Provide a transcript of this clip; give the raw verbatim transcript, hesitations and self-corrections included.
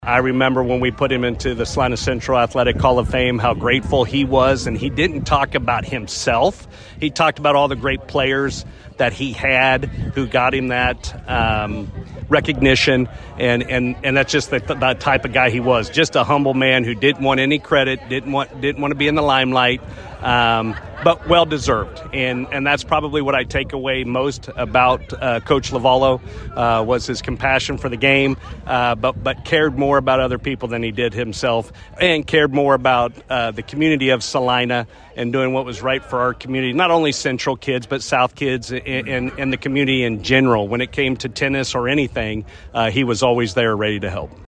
I remember when we put him into the Salina Central Athletic Hall of Fame, how grateful he was, and he didn't talk about himself. He talked about all the great players that he had who got him that um, recognition, and, and, and that's just the, the type of guy he was, just a humble man who didn't want any credit, didn't want didn't want to be in the limelight, um, but well-deserved. And, and that's probably what I take away most about uh, Coach Lavallo, uh, was his compassion for the game, uh, but, but cared more about other people than he did himself, and cared more about uh, the community of Salina and doing what was right for our community, not only Central kids, but South kids and, and, and the community in general. When it came to tennis or anything, uh, he was always there ready to help.